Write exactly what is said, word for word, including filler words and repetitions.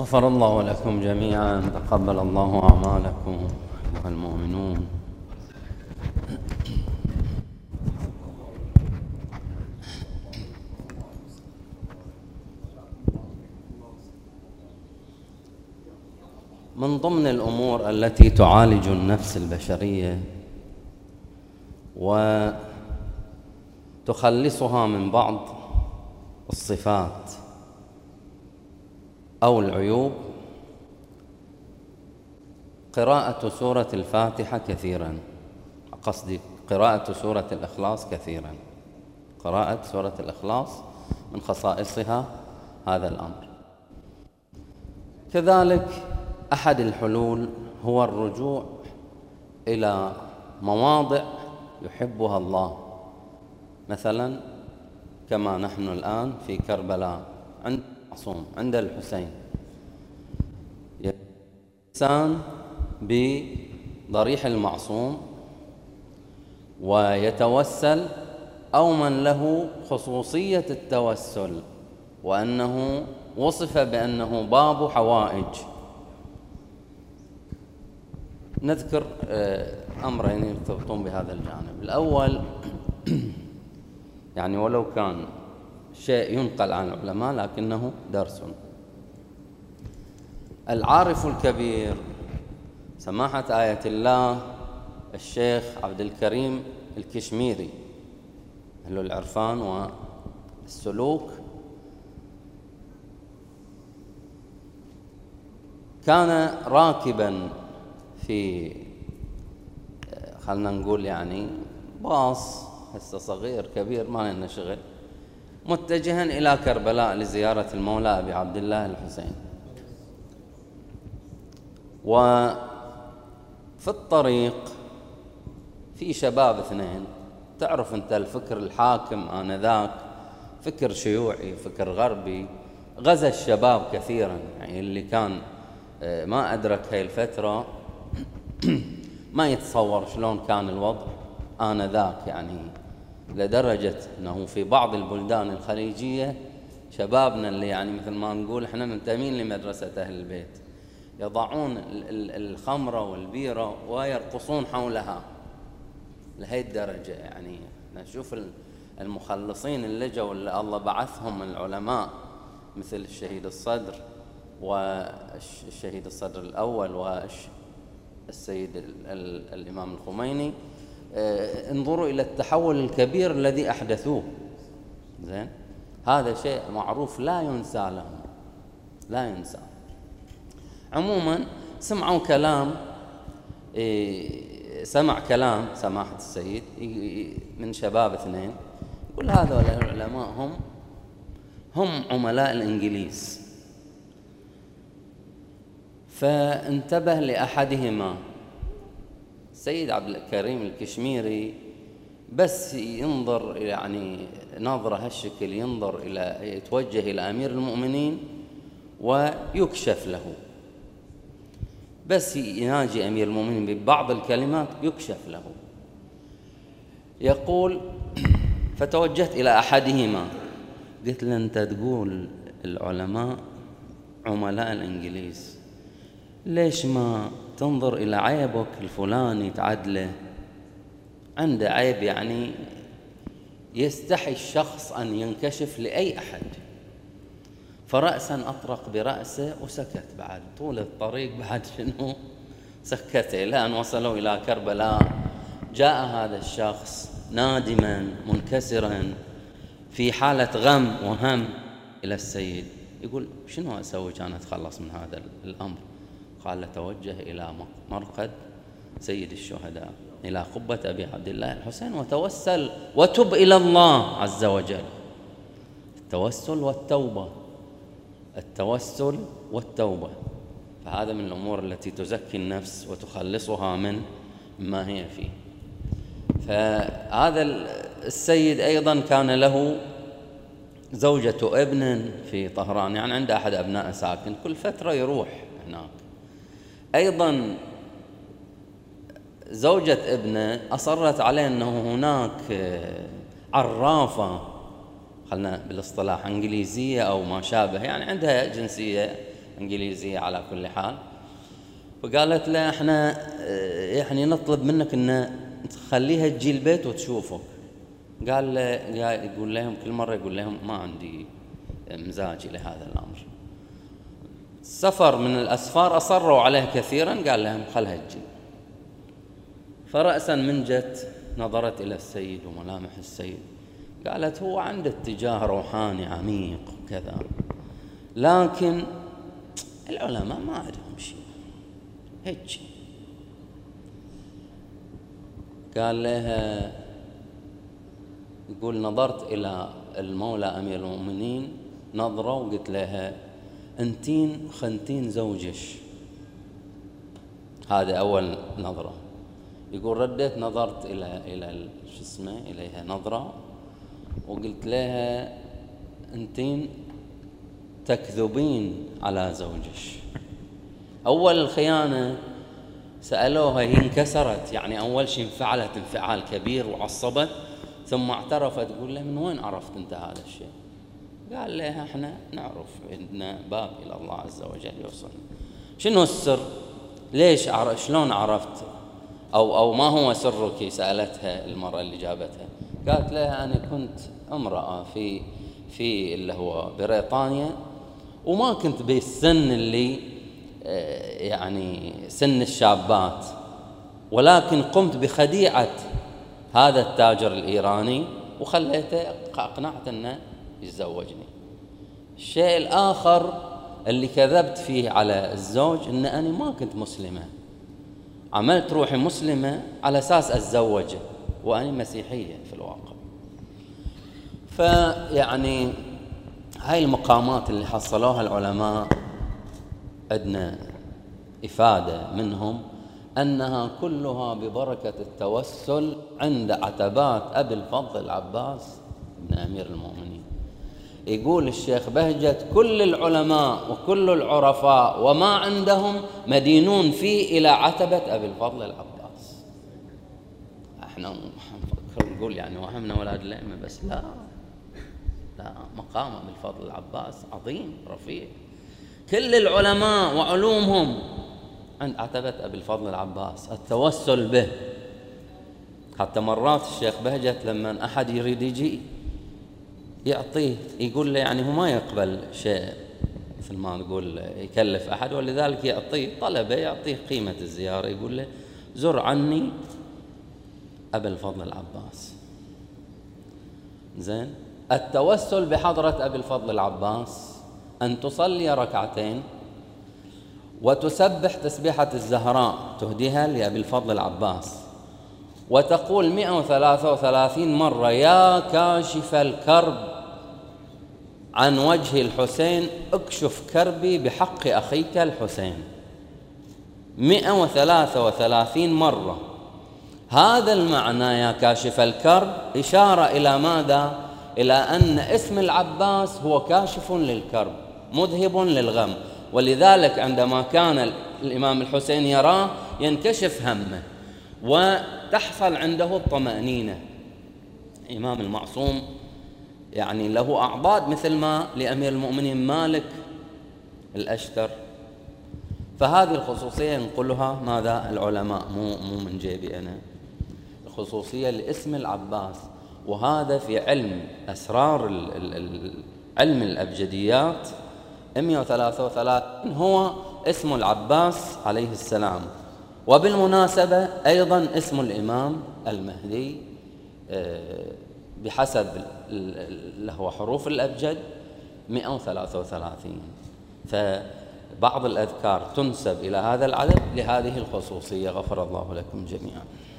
غفر الله لكم جميعا، تقبل الله أعمالكم أيها المؤمنون. من ضمن الأمور التي تعالج النفس البشرية وتخلصها من بعض الصفات أو العيوب قراءة سورة الفاتحة كثيرا، قصدي قراءة سورة الإخلاص كثيرا. قراءة سورة الإخلاص من خصائصها هذا الأمر. كذلك أحد الحلول هو الرجوع إلى مواضع يحبها الله، مثلا كما نحن الآن في كربلاء عند المعصوم عند الحسين، الإنسان بضريح المعصوم ويتوسل، أو من له خصوصية التوسل وأنه وصف بأنه باب حوائج. نذكر أمرين يرتبطون بهذا الجانب. الأول يعني ولو كان شيء ينقل عن العلماء لكنه درس. العارف الكبير سماحة آية الله الشيخ عبد الكريم الكشميري، أهل العرفان والسلوك، كان راكبا في خلنا نقول يعني باص هسه صغير كبير ما لنا شغل، متجها إلى كربلاء لزيارة المولى أبي عبد الله الحسين. وفي الطريق في شباب اثنين، تعرف أنت الفكر الحاكم آنذاك فكر شيوعي فكر غربي، غزا الشباب كثيرا. يعني اللي كان ما أدرك هاي الفترة ما يتصور شلون كان الوضع آنذاك، يعني لدرجة أنه في بعض البلدان الخليجية شبابنا اللي يعني مثل ما نقول احنا منتمين لمدرسة أهل البيت يضعون الخمرة والبيرة ويرقصون حولها لهي الدرجة. يعني نشوف المخلصين اللي جوا اللي الله بعثهم من العلماء مثل الشهيد الصدر والشهيد الصدر الأول والسيد الإمام الخميني، انظروا إلى التحول الكبير الذي أحدثوه. زين، هذا شيء معروف لا ينسى لهم، لا ينسى. عموما سمعوا كلام، سمع كلام سماحة السيد من شباب اثنين، يقول هذول العلماء هم هم عملاء الإنجليز. فانتبه لأحدهما السيد عبد الكريم الكشميري، بس ينظر يعني نظرة هالشكل، ينظر إلى يتوجه إلى أمير المؤمنين ويكشف له، بس يناجي أمير المؤمنين ببعض الكلمات يكشف له. يقول فتوجهت إلى أحدهما قلت له أنت تقول العلماء عملاء الإنجليز، ليش ما تنظر إلى عيبك الفلاني تعدله؟ عنده عيب يعني يستحي الشخص أن ينكشف لأي أحد. فرأسا أطرق برأسه وسكت. بعد طول الطريق بعد شنو سكت إلى أن وصلوا إلى كربلاء. جاء هذا الشخص نادما منكسرا في حالة غم وهم إلى السيد، يقول شنو أسوي كان أتخلص من هذا الأمر؟ قال له توجه إلى مرقد سيد الشهداء إلى قبة أبي عبد الله الحسين وتوسل وتب إلى الله عز وجل. التوسل والتوبة، التوسل والتوبة، فهذا من الأمور التي تزكي النفس وتخلصها من ما هي فيه. فهذا السيد أيضا كان له زوجة ابن في طهران، يعني عنده أحد أبناء ساكن، كل فترة يروح هناك. أيضا زوجة ابنه أصرت عليه أنه هناك عرافة، خلنا بالاصطلاح إنجليزية أو ما شابه، يعني عندها جنسية إنجليزية على كل حال. فقالت له احنا يعني نطلب منك ان تخليها تجي البيت وتشوفك. قال له يقول لهم كل مرة يقول لهم ما عندي مزاج لهذا الأمر. سفر من الأسفار أصروا عليه كثيرا، قال لهم خلها تجي. فرأسا من جت نظرت إلى السيد وملامح السيد، قالت هو عنده اتجاه روحاني عميق وكذا، لكن العلماء ما عندهم شيء هيك. قال لها يقول نظرت إلى المولى أمير المؤمنين نظرة وقلت لها أنتين خنتين زوجش. هذا أول نظرة. يقول رديت نظرت إلى إلى شو اسمه إليها نظرة وقلت لها أنتين تكذبين على زوجش. أول الخيانة سألوها هي انكسرت، يعني أول شيء انفعلت انفعال كبير وعصبت، ثم اعترفت. تقول له من وين عرفت أنت هذا الشيء؟ قال لها احنا نعرف عندنا باب إلى الله عز وجل يوصل. شنو السر؟ ليش عرف؟ شلون عرفت؟ أو أو ما هو سرك؟ سألتها المرأة اللي جابتها. قالت لها أنا كنت امرأة في في اللي هو بريطانيا، وما كنت بالسن اللي يعني سن الشابات، ولكن قمت بخديعة هذا التاجر الإيراني وخليته أقنعت أنه يتزوجني. الشيء الآخر اللي كذبت فيه على الزوج أن أنا ما كنت مسلمة، عملت روحي مسلمة على أساس أتزوجه وأنا مسيحية في الواقع. فيعني هاي المقامات اللي حصلوها العلماء عندنا إفادة منهم أنها كلها ببركة التوسل عند عتبات أبي الفضل العباس بن أمير المؤمنين. يقول الشيخ بهجت كل العلماء وكل العرفاء وما عندهم مدينون فيه إلى عتبة أبي الفضل العباس. احنا نفكر نقول يعني وهمنا ولاد الأئمة، بس لا لا، مقام أبي الفضل العباس عظيم رفيع. كل العلماء وعلومهم عند عتبة أبي الفضل العباس، التوسل به. حتى مرات الشيخ بهجت لما أحد يريد يجي يعطيه يقول له يعني هو ما يقبل شيء مثل ما نقول يكلف أحد، ولذلك يعطيه طلبه يعطيه قيمة الزيارة، يقول له زر عني أبي الفضل العباس. زين، التوسل بحضرة أبي الفضل العباس أن تصلي ركعتين وتسبح تسبيحة الزهراء تهديها لأبي الفضل العباس، وتقول مئة وثلاثة وثلاثين مرة يا كاشف الكرب عن وجه الحسين اكشف كربي بحق أخيك الحسين. مئة وثلاثة وثلاثين مرة. هذا المعنى يا كاشف الكرب إشارة إلى ماذا؟ إلى أن اسم العباس هو كاشف للكرب مذهب للغم، ولذلك عندما كان الإمام الحسين يراه ينكشف همه وتحصل عنده الطمأنينة. إمام المعصوم يعني له أعضاد مثل ما لأمير المؤمنين مالك الأشتر. فهذه الخصوصية ينقلها ماذا؟ العلماء، مو مو من جيبي أنا، الخصوصية لاسم العباس. وهذا في علم أسرار علم الأبجديات مئة وثلاثة وثلاثين هو اسم العباس عليه السلام. وبالمناسبة أيضا اسم الإمام المهدي بحسب له حروف الأبجد مئة وثلاثة وثلاثين. فبعض الأذكار تنسب إلى هذا العدد لهذه الخصوصية. غفر الله لكم جميعا.